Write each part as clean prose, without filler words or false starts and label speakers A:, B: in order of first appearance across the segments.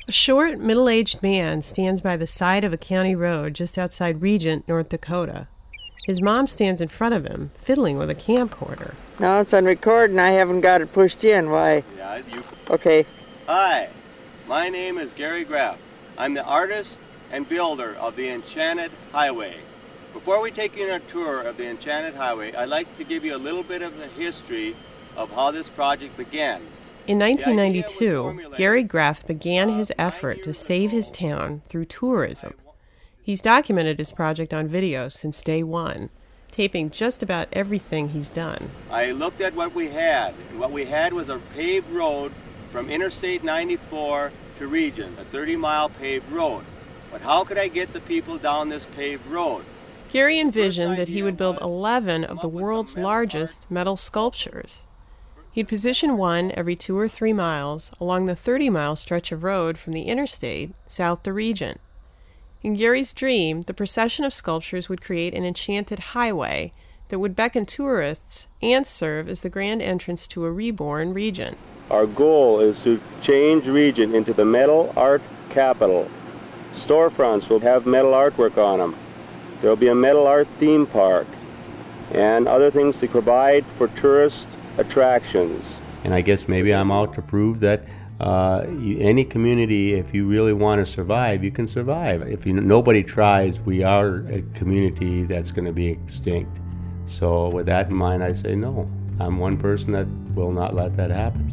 A: A short, middle-aged man stands by the side of a county road just outside Regent, North Dakota. His mom stands in front of him, fiddling with a camcorder.
B: No, it's on record and I haven't got it pushed in. Why?
C: Yeah, you...
B: Okay.
C: Hi, my name is Gary Graff. I'm the artist and builder of the Enchanted Highway. Before we take you on a tour of the Enchanted Highway, I'd like to give you a little bit of the history of how this project began.
A: In 1992, Gary Graff began his effort to save his town through tourism. He's documented his project on video since day one, taping just about everything he's done.
C: I looked at what we had, and what we had was a paved road from Interstate 94 to Regent, a 30-mile paved road. But how could I get the people down this paved road?
A: Gary envisioned that he would build 11 of the world's largest metal sculptures. He'd position one every 2 or 3 miles along the 30-mile stretch of road from the interstate south to Regent. In Gary's dream, the procession of sculptures would create an enchanted highway that would beckon tourists and serve as the grand entrance to a reborn Regent.
C: Our goal is to change Regent into the metal art capital. Storefronts will have metal artwork on them. There will be a metal art theme park and other things to provide for tourist attractions. And I guess maybe I'm out to prove that any community, if you really want to survive, you can survive. If nobody tries, we are a community that's going to be extinct. So with that in mind, I say no. I'm one person that will not let that happen.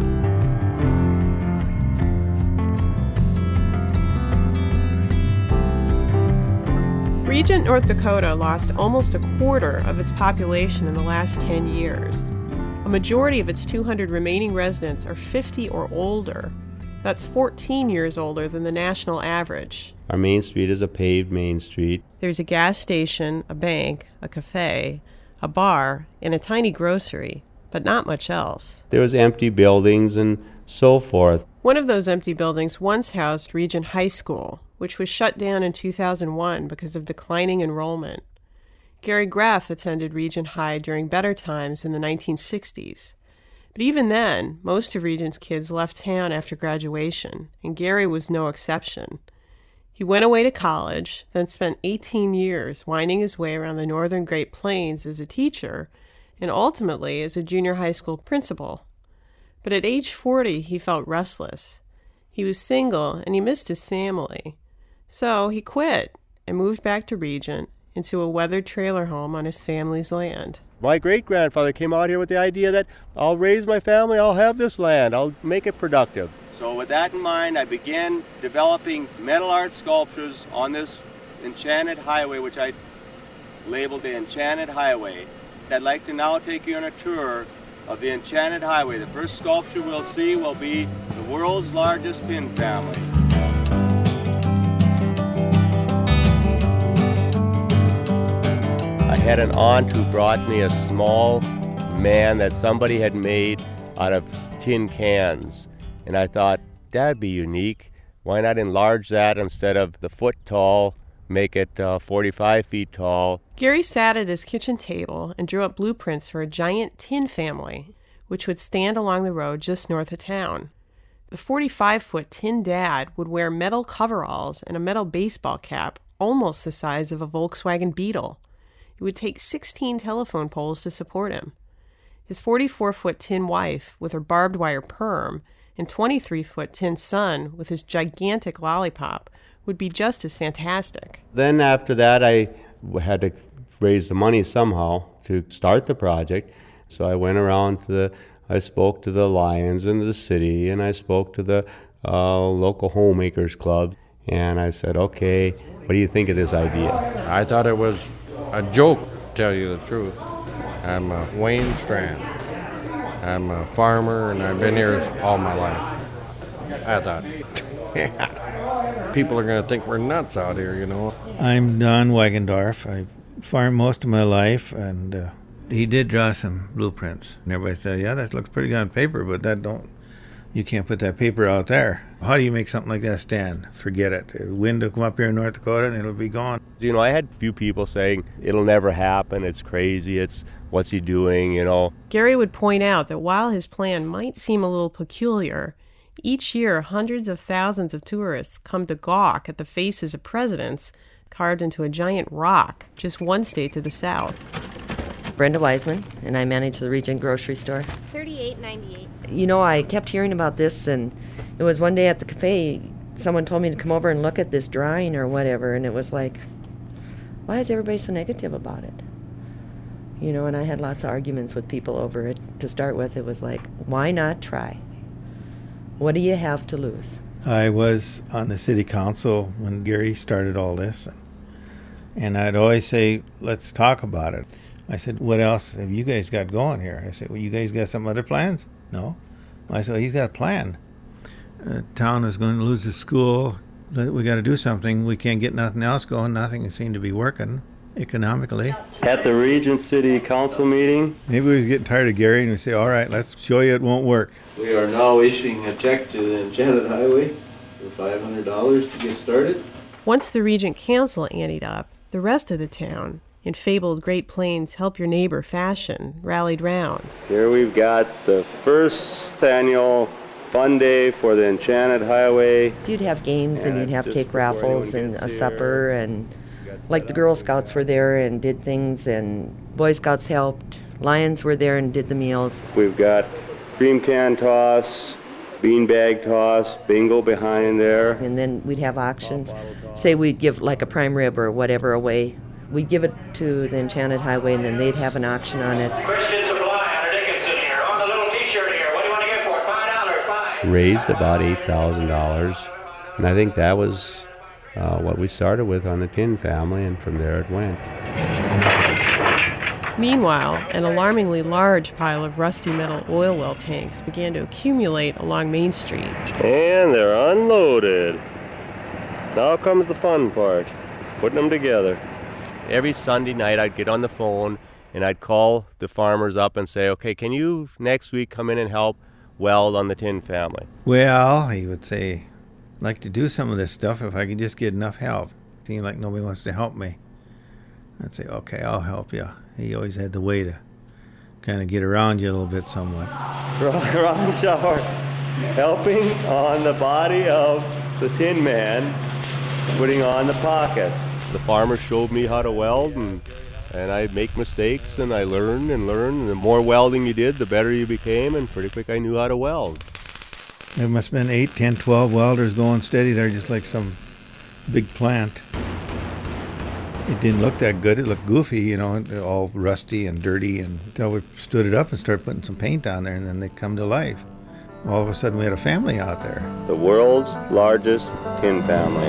A: Regent, North Dakota lost almost a quarter of its population in the last 10 years. A majority of its 200 remaining residents are 50 or older. That's 14 years older than the national average.
C: Our main street is a paved main street.
A: There's a gas station, a bank, a cafe, a bar, and a tiny grocery, but not much else.
C: There was empty buildings and so forth.
A: One of those empty buildings once housed Regent High School, which was shut down in 2001 because of declining enrollment. Gary Graff attended Regent High during better times in the 1960s. But even then, most of Regent's kids left town after graduation, and Gary was no exception. He went away to college, then spent 18 years winding his way around the northern Great Plains as a teacher, and ultimately as a junior high school principal. But at age 40, he felt restless. He was single, and he missed his family. So he quit and moved back to Regent, into a weathered trailer home on his family's land.
C: My great-grandfather came out here with the idea that I'll raise my family, I'll have this land, I'll make it productive. So with that in mind, I began developing metal art sculptures on this Enchanted Highway, which I labeled the Enchanted Highway. I'd like to now take you on a tour of the Enchanted Highway. The first sculpture we'll see will be the world's largest tin family. I had an aunt who brought me a small man that somebody had made out of tin cans. And I thought, that'd be unique. Why not enlarge that instead of the foot tall, make it 45 feet tall?
A: Gary sat at his kitchen table and drew up blueprints for a giant tin family, which would stand along the road just north of town. The 45-foot tin dad would wear metal coveralls and a metal baseball cap almost the size of a Volkswagen Beetle. It would take 16 telephone poles to support him. His 44-foot tin wife with her barbed wire perm and 23-foot tin son with his gigantic lollipop would be just as fantastic.
C: Then after that, I had to raise the money somehow to start the project. So I went around I spoke to the Lions in the city, and I spoke to the local homemakers club. And I said, okay, what do you think of this idea?
D: I thought it was a joke, to tell you the truth. I'm Wayne Strand. I'm a farmer, and I've been here all my life. I thought, people are going to think we're nuts out here, you know.
E: I'm Don Wagendorf. I farmed most of my life, and he did draw some blueprints. And everybody said, yeah, that looks pretty good on paper, but you can't put that paper out there. How do you make something like that stand? Forget it. The wind will come up here in North Dakota and it'll be gone.
C: You know, I had a few people saying, it'll never happen, it's crazy, what's he doing, you know.
A: Gary would point out that while his plan might seem a little peculiar, Each year, hundreds of thousands of tourists come to gawk at the faces of presidents carved into a giant rock just one state to the south.
F: Brenda Wiseman, and I manage the Regent grocery store.
G: $38.98.
F: You know, I kept hearing about this, and it was one day at the cafe, someone told me to come over and look at this drawing or whatever, and it was like, why is everybody so negative about it? You know, and I had lots of arguments with people over it. To start with, it was like, why not try? What do you have to lose?
E: I was on the city council when Gary started all this, and I'd always say, let's talk about it. I said, what else have you guys got going here? I said, well, you guys got some other plans? No. I said, well, he's got a plan. Town is going to lose the school. We got to do something. We can't get nothing else going. Nothing seemed to be working economically.
C: At the Regent City Council meeting,
E: Maybe we was getting tired of Gary and we say, all right, let's show you it won't work.
H: We are now issuing a check to the Enchanted Highway for $500 to get started.
A: Once the Regent Council anteed up, the rest of the town, in fabled Great Plains help your neighbor fashion, rallied round.
C: here we've got the first annual fun day for the Enchanted Highway.
F: You'd have games, and
C: Yeah,
F: you'd have
C: it's
F: cake
C: just before
F: raffles
C: anyone
F: and
C: gets
F: a
C: here.
F: supper, and like the Girl Scouts were there and did things, and Boy Scouts helped. Lions were there and did the meals.
C: We've got cream can toss, beanbag toss, bingo behind there.
F: And then we'd have auctions. Say we'd give like a prime rib or whatever away. We'd give it to the Enchanted Highway, and then they'd have an auction on it.
I: Christian Supply out of Dickinson here. On the little t-shirt here. What do you want to get for it? $5, fine.
C: Raised about $8,000, and I think that was what we started with on the Tin family, and from there it went.
A: Meanwhile, an alarmingly large pile of rusty metal oil well tanks began to accumulate along Main Street.
C: And they're unloaded. Now comes the fun part, putting them together. Every Sunday night I'd get on the phone and I'd call the farmers up and say, okay, can you next week come in and help weld on the Tin family?
E: Well, he would say, I'd like to do some of this stuff if I could just get enough help. Seemed like nobody wants to help me. I'd say, okay, I'll help you. He always had the way to kind of get around you a little bit somewhat.
C: Ron Shower, helping on the body of the Tin Man, putting on the pocket. The farmer showed me how to weld, and I'd make mistakes, and I learned and learned. And the more welding you did, the better you became, and pretty quick I knew how to weld.
E: There must have been 8, 10, 12 welders going steady there, just like some big plant. It didn't look that good. It looked goofy, you know, all rusty and dirty, until we stood it up and started putting some paint on there, and then they come to life. All of a sudden we had a family out there.
C: The world's largest Tin family.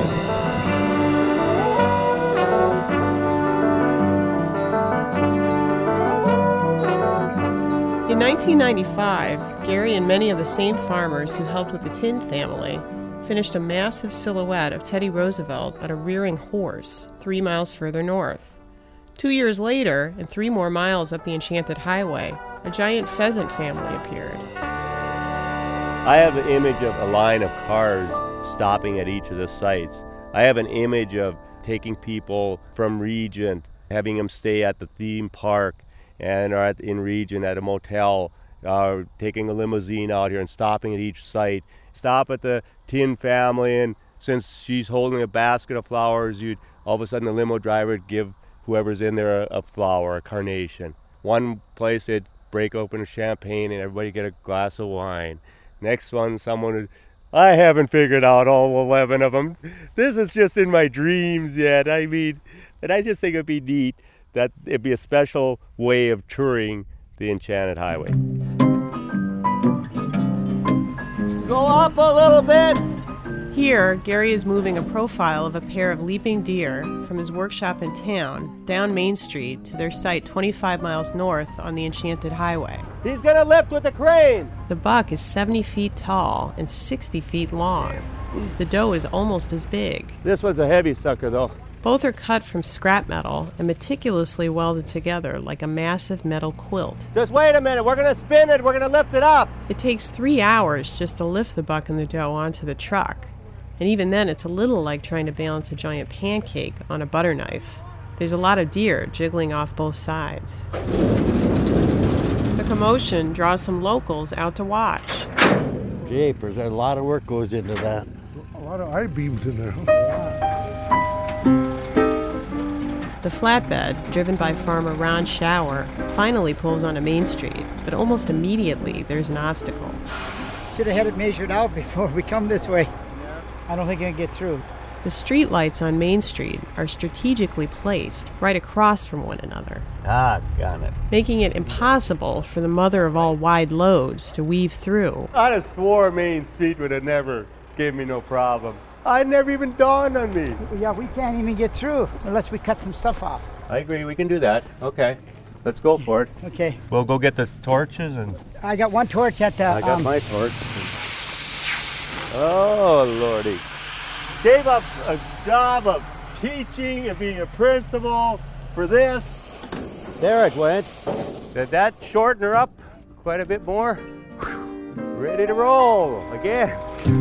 A: In 1995, Gary and many of the same farmers who helped with the Tin family finished a massive silhouette of Teddy Roosevelt on a rearing horse 3 miles further north. 2 years later, and 3 more miles up the Enchanted Highway, a giant pheasant family appeared.
C: I have an image of a line of cars stopping at each of the sites. I have an image of taking people from Regent, having them stay at the theme park and or in Regent at a motel, taking a limousine out here and stopping at each site. Stop at the Tin family, and since she's holding a basket of flowers, you'd all of a sudden the limo driver would give whoever's in there a flower, a carnation. One place they'd break open a champagne and everybody get a glass of wine. Next one, someone would, I haven't figured out all 11 of them. This is just in my dreams yet. I mean, and I just think it'd be neat that it'd be a special way of touring the Enchanted Highway.
B: Go up a little bit.
A: Here, Gary is moving a profile of a pair of leaping deer from his workshop in town down Main Street to their site 25 miles north on the Enchanted Highway.
B: He's gonna lift with the crane.
A: The buck is 70 feet tall and 60 feet long. The doe is almost as big.
C: This one's a heavy sucker, though.
A: Both are cut from scrap metal and meticulously welded together like a massive metal quilt.
B: Just wait a minute. We're gonna spin it. We're gonna lift it up.
A: It takes 3 hours just to lift the buck and the doe onto the truck. And even then, it's a little like trying to balance a giant pancake on a butter knife. There's a lot of deer jiggling off both sides. The commotion draws some locals out to watch.
G: Japers. A lot of work goes into that.
J: A lot of I-beams in there.
A: The flatbed, driven by farmer Ron Schauer, finally pulls onto Main Street, but almost immediately there's an obstacle.
K: Should have had it measured out before we come this way. I don't think I can get through.
A: The street lights on Main Street are strategically placed right across from one another,
G: Got it.
A: making it impossible for the mother of all wide loads to weave through.
B: I'd have swore Main Street would have never gave me no problem. It never even dawned on me.
K: Yeah, we can't even get through unless we cut some stuff off.
B: I agree, we can do that. Okay, let's go for it.
K: Okay.
B: We'll go get the torches and...
K: I got one torch at the...
B: I got my torch. Oh, Lordy. Gave up a job of teaching and being a principal for this. There it went. Did that shorten her up quite a bit more? Whew. Ready to roll again.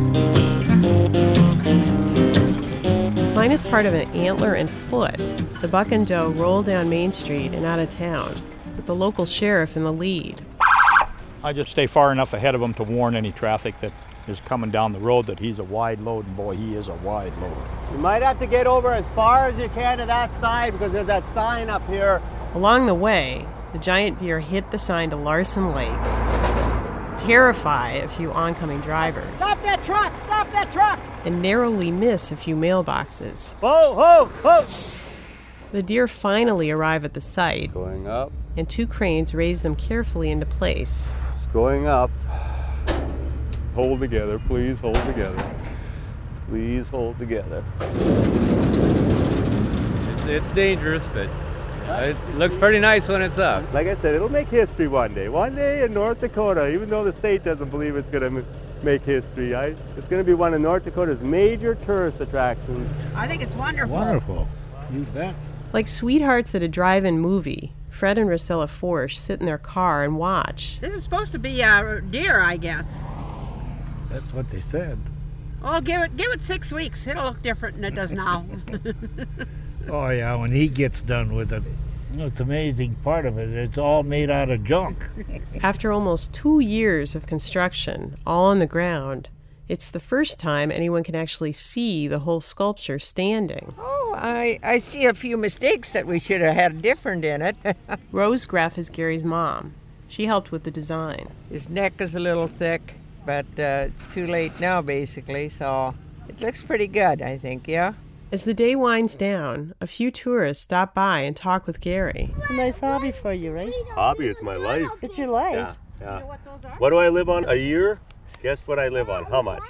A: Minus part of an antler and foot, the Buck and Doe roll down Main Street and out of town, with the local sheriff in the lead.
L: I just stay far enough ahead of him to warn any traffic that is coming down the road that he's a wide load, and boy, he is a wide load.
B: You might have to get over as far as you can to that side because there's that sign up here.
A: Along the way, the giant deer hit the sign to Larson Lake, terrify a few oncoming drivers,
K: Stop that truck! Stop that truck!
A: and narrowly miss a few mailboxes.
B: Whoa, whoa, whoa!
A: The deer finally arrive at the site,
C: Going up.
A: and two cranes raise them carefully into place.
C: It's going up.
B: Hold together, please hold together. Please hold together.
M: It's dangerous, but it looks pretty nice when it's up.
B: Like I said, it'll make history one day. One day in North Dakota, even though the state doesn't believe it's going to make history, it's going to be one of North Dakota's major tourist attractions.
K: I think it's wonderful.
J: Wonderful. You bet.
A: Like sweethearts at a drive-in movie, Fred and Rosella Forsch sit in their car and watch.
N: This is supposed to be a deer, I guess.
J: That's what they said.
N: Oh, give it 6 weeks. It'll look different than it does now.
G: Oh, yeah, when he gets done with it. It's amazing part of it. It's all made out of junk.
A: After almost 2 years of construction, all on the ground, it's the first time anyone can actually see the whole sculpture standing.
O: Oh, I see a few mistakes that we should have had different in it.
A: Rose Graff is Gary's mom. She helped with the design.
O: His neck is a little thick, but it's too late now, basically, so it looks pretty good, I think, yeah?
A: As the day winds down, a few tourists stop by and talk with Gary.
P: It's a nice hobby for you, right?
B: Hobby, it's my life.
P: It's your life.
B: Yeah, yeah. What do I live on a year? Guess what I live on? How much?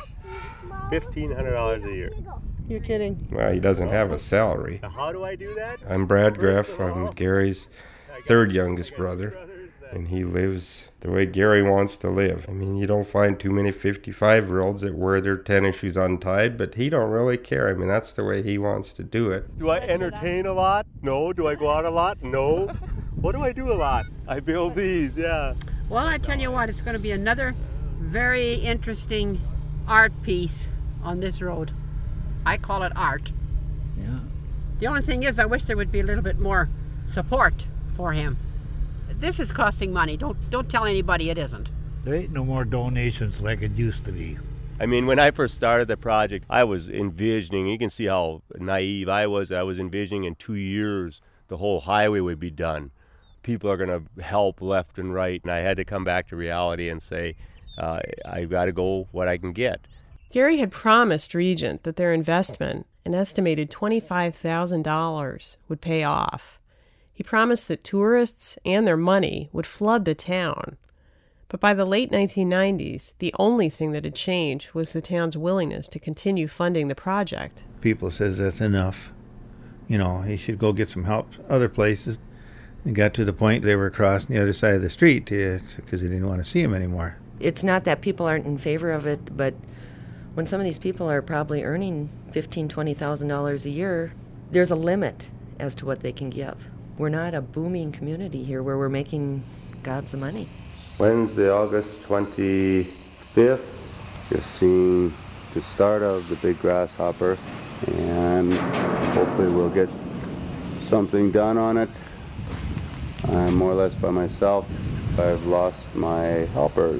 B: $1,500 a year.
P: You're kidding.
C: Well, he doesn't have a salary.
B: Now, how do I do that?
C: I'm Brad Graff. I'm Gary's third youngest brother, and he lives the way Gary wants to live. I mean, you don't find too many 55-year-olds that wear their tennis shoes untied, but he don't really care. I mean, that's the way he wants to do it.
B: Do I entertain a lot? No. Do I go out a lot? No. What do I do a lot? I build these, yeah.
N: Well, I tell you what, it's going to be another very interesting art piece on this road. I call it art.
G: Yeah.
N: The only thing is, I wish there would be a little bit more support for him. This is costing money. Don't tell anybody it isn't.
G: There ain't no more donations like it used to be.
B: I mean, when I first started the project, I was envisioning, you can see how naive I was envisioning in 2 years the whole highway would be done. People are going to help left and right, and I had to come back to reality and say, I've got to go what I can get.
A: Gary had promised Regent that their investment, an estimated $25,000, would pay off. He promised that tourists and their money would flood the town. But by the late 1990s, the only thing that had changed was the town's willingness to continue funding the project.
E: People says that's enough. You know, he should go get some help other places. It got to the point they were crossing the other side of the street because they didn't want to see him anymore.
F: It's not that people aren't in favor of it, but when some of these people are probably earning $15,000, $20,000 a year, there's a limit as to what they can give. We're not a booming community here where we're making gobs of money.
C: Wednesday, August 25th, you're seeing the start of the big grasshopper, and hopefully we'll get something done on it. I'm more or less by myself. I've lost my helpers.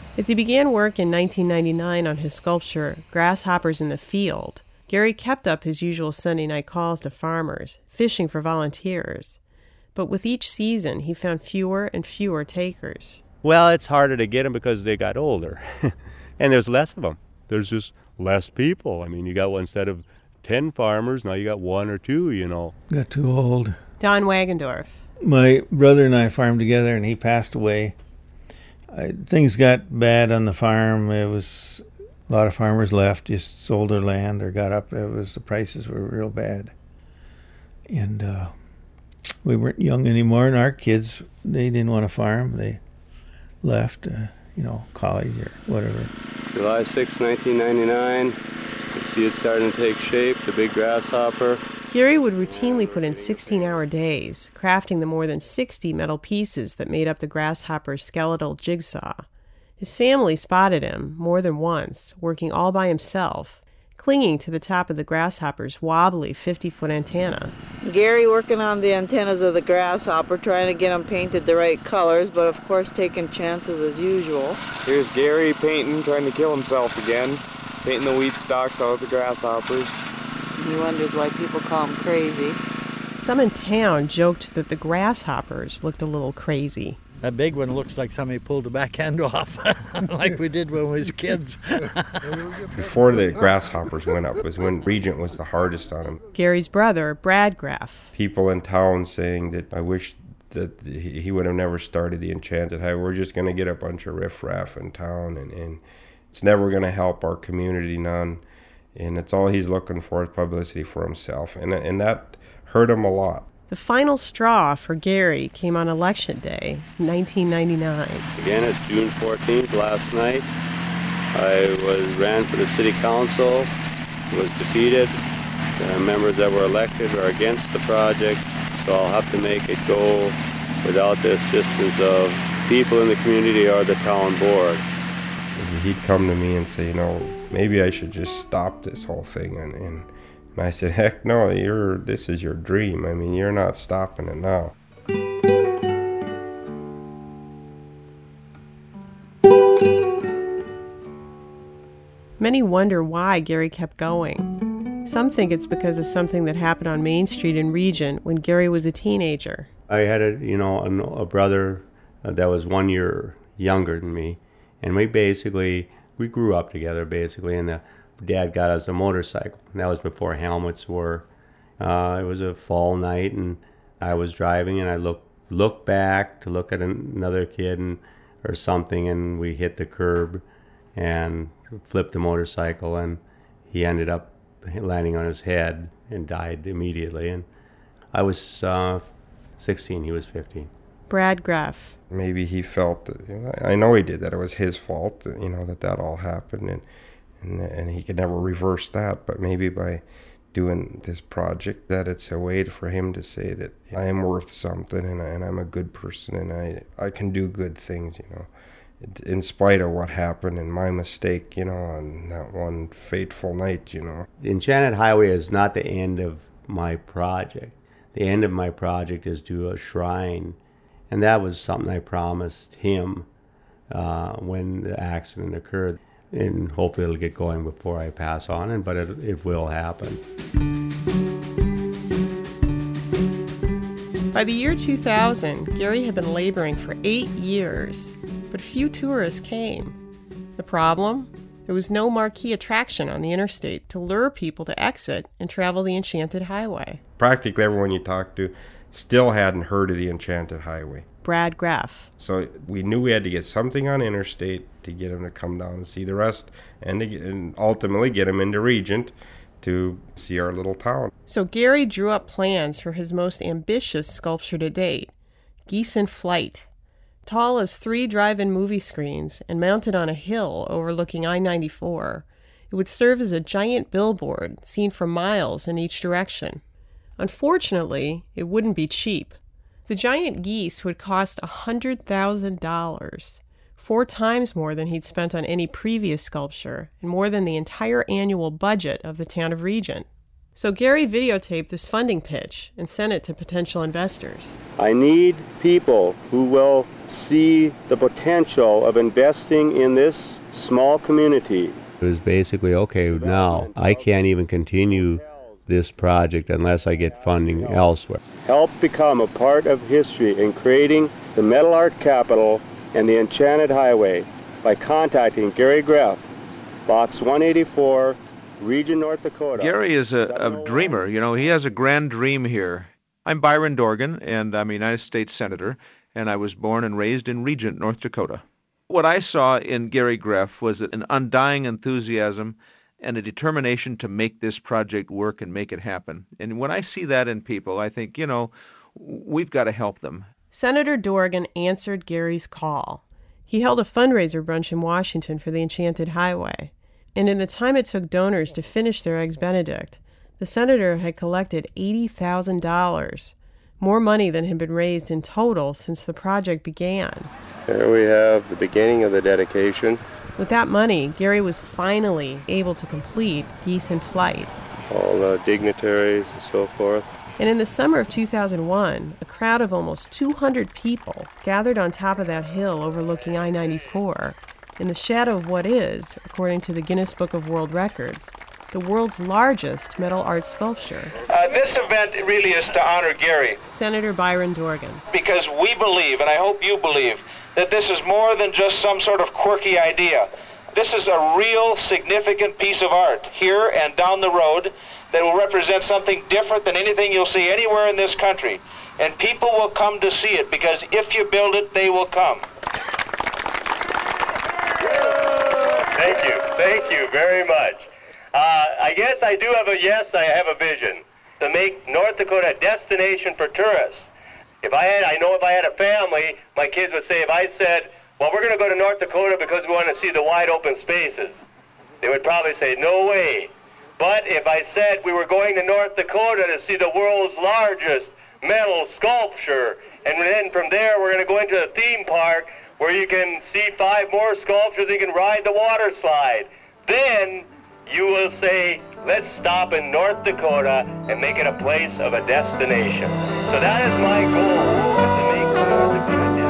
A: As he began work in 1999 on his sculpture, Grasshoppers in the Field, Gary kept up his usual Sunday night calls to farmers, fishing for volunteers. But with each season, he found fewer and fewer takers.
B: Well, it's harder to get them because they got older. And there's less of them. There's just less people. I mean, you got one, instead of 10 farmers, now you got 1 or 2, you know.
E: Got too old.
A: Don Wagendorf.
E: My brother and I farmed together, and he passed away. Things got bad on the farm. It was a lot of farmers left, just sold their land or got up. The prices were real bad. And we weren't young anymore, and our kids, they didn't want to farm. They left, college or whatever.
C: July 6, 1999. You see it starting to take shape, the big grasshopper.
A: Gary would routinely put in 16-hour days, crafting the more than 60 metal pieces that made up the grasshopper's skeletal jigsaw. His family spotted him, more than once, working all by himself, clinging to the top of the grasshopper's wobbly 50-foot antenna.
Q: Gary working on the antennas of the grasshopper, trying to get them painted the right colors, but of course taking chances as usual.
R: Here's Gary painting, trying to kill himself again, painting the wheat stalks out of the grasshoppers.
Q: He wonders why people call him crazy.
A: Some in town joked that the grasshoppers looked a little crazy.
G: That big one looks like somebody pulled the back end off, like we did when we was kids.
S: Before the grasshoppers went up was when Regent was the hardest on him.
A: Gary's brother, Brad Graff.
S: People in town saying that I wish that he would have never started the Enchanted Highway. We're just going to get a bunch of riffraff in town, and it's never going to help our community none. And it's all he's looking for is publicity for himself. And that hurt him a lot.
A: The final straw for Gary came on Election Day, 1999.
C: Again, it's June 14th, last night. I ran for the city council, was defeated. The members that were elected are against the project, so I'll have to make it go without the assistance of people in the community or the town board.
S: He'd come to me and say, maybe I should just stop this whole thing. And I said, heck no, this is your dream. I mean, you're not stopping it now.
A: Many wonder why Gary kept going. Some think it's because of something that happened on Main Street in Regent when Gary was a teenager.
B: I had a brother that was 1 year younger than me, and we grew up together basically, and the Dad got us a motorcycle. And that was before helmets were. It was a fall night, and I was driving, and I looked back to look at another kid or something, and we hit the curb and flipped the motorcycle, and he ended up landing on his head and died immediately. And I was 16, he was 15.
A: Brad Graff.
S: Maybe he felt that, I know he did, that it was his fault, that all happened, and he could never reverse that. But maybe by doing this project, that it's a way for him to say that I am worth something, and I'm a good person, and I can do good things, in spite of what happened and my mistake, on that one fateful night, The
B: Enchanted Highway is not the end of my project. The end of my project is to a shrine. And that was something I promised him when the accident occurred. And hopefully it'll get going before I pass on, but it will happen.
A: By the year 2000, Gary had been laboring for 8 years, but few tourists came. The problem? There was no marquee attraction on the interstate to lure people to exit and travel the Enchanted Highway.
S: Practically everyone you talked to still hadn't heard of the Enchanted Highway.
A: Brad Graff.
S: So we knew we had to get something on interstate to get them to come down and see the rest, and ultimately get them into Regent to see our little town.
A: So Gary drew up plans for his most ambitious sculpture to date, Geese in Flight. Tall as 3 drive-in movie screens and mounted on a hill overlooking I-94, it would serve as a giant billboard seen for miles in each direction. Unfortunately, it wouldn't be cheap. The giant geese would cost $100,000, 4 times more than he'd spent on any previous sculpture, and more than the entire annual budget of the town of Regent. So Gary videotaped this funding pitch and sent it to potential investors.
C: I need people who will see the potential of investing in this small community.
B: It was basically, okay, now I can't even continue this project unless I get funding elsewhere.
C: Help become a part of history in creating the metal art capital and the Enchanted Highway by contacting Gary Greff, Box 184, Region, North Dakota.
T: Gary is a dreamer. You know, he has a grand dream here. I'm Byron Dorgan, and I'm a United States Senator, and I was born and raised in Regent, North Dakota. What I saw in Gary Greff was an undying enthusiasm and a determination to make this project work and make it happen. And when I see that in people, I think, you know, we've got to help them.
A: Senator Dorgan answered Gary's call. He held a fundraiser brunch in Washington for the Enchanted Highway. And in the time it took donors to finish their Eggs Benedict, the senator had collected $80,000, more money than had been raised in total since the project began.
C: There we have the beginning of the dedication.
A: With that money, Gary was finally able to complete Geese in Flight.
C: All the dignitaries and so forth.
A: And in the summer of 2001, a crowd of almost 200 people gathered on top of that hill overlooking I-94 in the shadow of what is, according to the Guinness Book of World Records, the world's largest metal art sculpture.
I: This event really is to honor Gary.
A: Senator Byron Dorgan.
I: Because we believe, and I hope you believe, that this is more than just some sort of quirky idea. This is a real significant piece of art here and down the road that will represent something different than anything you'll see anywhere in this country. And people will come to see it because if you build it, they will come.
C: Thank you very much. I guess I do have I have a vision to make North Dakota a destination for tourists. If I had a family, my kids would say, if I said, well, we're going to go to North Dakota because we want to see the wide open spaces, they would probably say, no way. But if I said we were going to North Dakota to see the world's largest metal sculpture, and then from there we're going to go into the theme park where you can see 5 more sculptures and you can ride the water slide, then you will say, let's stop in North Dakota and make it a place of a destination. So that is my goal, is to make North Dakota a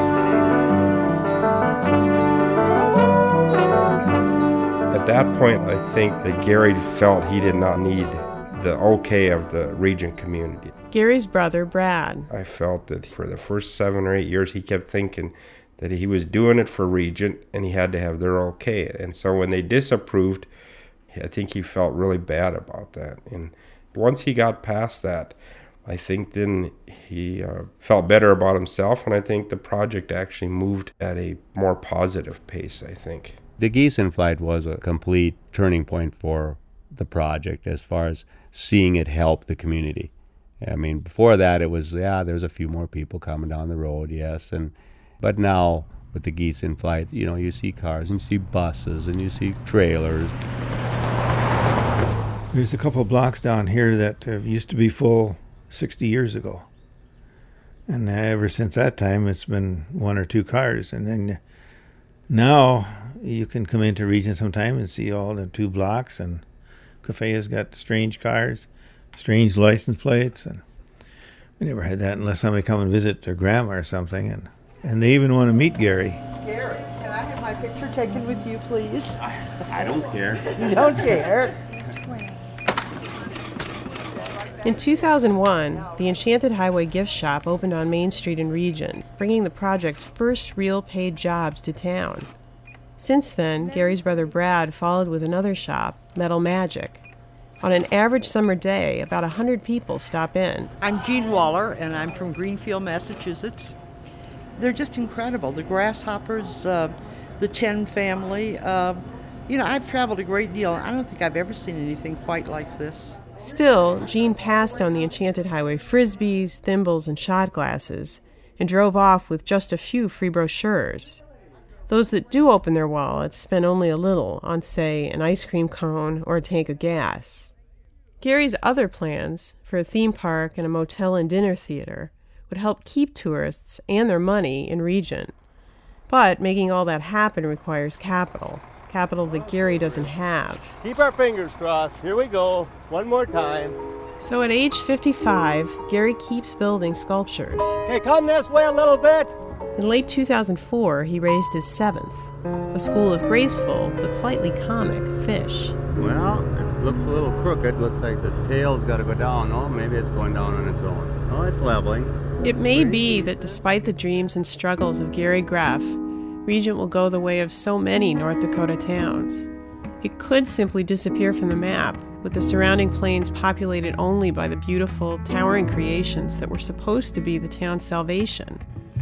C: destination. At that point, I think that Gary felt he did not need the okay of the Regent community.
A: Gary's brother, Brad.
S: I felt that for the first 7 or 8 years, he kept thinking that he was doing it for Regent and he had to have their okay. And so when they disapproved, I think he felt really bad about that. And once he got past that, I think then he felt better about himself, and I think the project actually moved at a more positive pace, I think.
B: The Geese in Flight was a complete turning point for the project as far as seeing it help the community. I mean, before that it was, there's a few more people coming down the road, yes, but now with the Geese in Flight, you know, you see cars and you see buses and you see trailers.
E: There's a couple of blocks down here that used to be full 60 years ago. And ever since that time, it's been 1 or 2 cars. And then now you can come into Regent sometime and see all the 2 blocks. And Cafe has got strange cars, strange license plates. And we never had that unless somebody come and visit their grandma or something. And they even want to meet Gary.
P: Gary, can I have my picture taken with you, please?
B: I don't care.
P: You don't care?
A: In 2001, the Enchanted Highway gift shop opened on Main Street in Regent, bringing the project's first real paid jobs to town. Since then, Gary's brother Brad followed with another shop, Metal Magic. On an average summer day, about 100 people stop in.
P: I'm Jean Waller, and I'm from Greenfield, Massachusetts. They're just incredible. The Grasshoppers, the Chen family. I've traveled a great deal. I don't think I've ever seen anything quite like this.
A: Still, Jean passed on the Enchanted Highway frisbees, thimbles, and shot glasses, and drove off with just a few free brochures. Those that do open their wallets spend only a little on, say, an ice cream cone or a tank of gas. Gary's other plans for a theme park and a motel and dinner theater would help keep tourists and their money in Regent. But making all that happen requires capital that Gary doesn't have.
C: Keep our fingers crossed. Here we go. One more time.
A: So at age 55, Gary keeps building sculptures.
U: Hey, come this way a little bit.
A: In late 2004, he raised his 7th, a school of graceful but slightly comic fish.
M: Well, it looks a little crooked. Looks like the tail's got to go down. Oh, maybe it's going down on its own. Oh, it's leveling.
A: It may be that despite the dreams and struggles of Gary Graff, Regent will go the way of so many North Dakota towns. It could simply disappear from the map, with the surrounding plains populated only by the beautiful, towering creations that were supposed to be the town's salvation.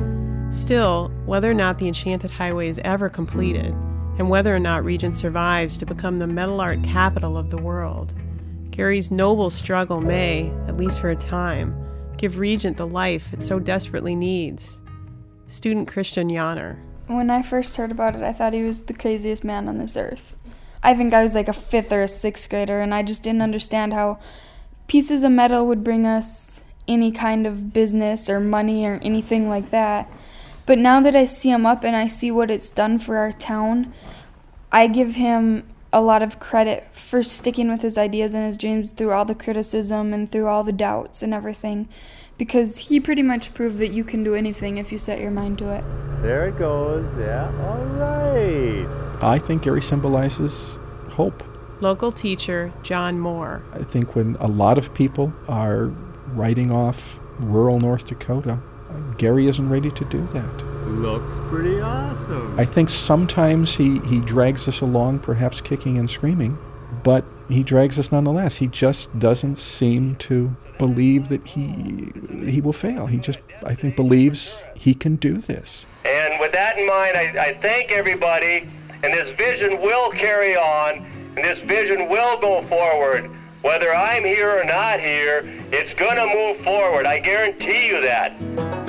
A: Still, whether or not the Enchanted Highway is ever completed, and whether or not Regent survives to become the metal art capital of the world, Gary's noble struggle may, at least for a time, give Regent the life it so desperately needs. Student Christian Yanner.
V: When I first heard about it, I thought he was the craziest man on this earth. I think I was like a 5th or a 6th grader, and I just didn't understand how pieces of metal would bring us any kind of business or money or anything like that. But now that I see him up and I see what it's done for our town, I give him a lot of credit for sticking with his ideas and his dreams through all the criticism and through all the doubts and everything, because he pretty much proved that you can do anything if you set your mind to it.
M: There it goes. Yeah. All right.
W: I think Gary symbolizes hope.
A: Local teacher John Moore.
W: I think when a lot of people are writing off rural North Dakota, Gary isn't ready to do that.
M: Looks pretty awesome.
W: I think sometimes he drags us along, perhaps kicking and screaming, but he drags us nonetheless. He just doesn't seem to believe that he will fail. He just, I think, believes he can do this.
X: And with that in mind, I thank everybody, and this vision will carry on, and this vision will go forward. Whether I'm here or not here, it's going to move forward. I guarantee you that.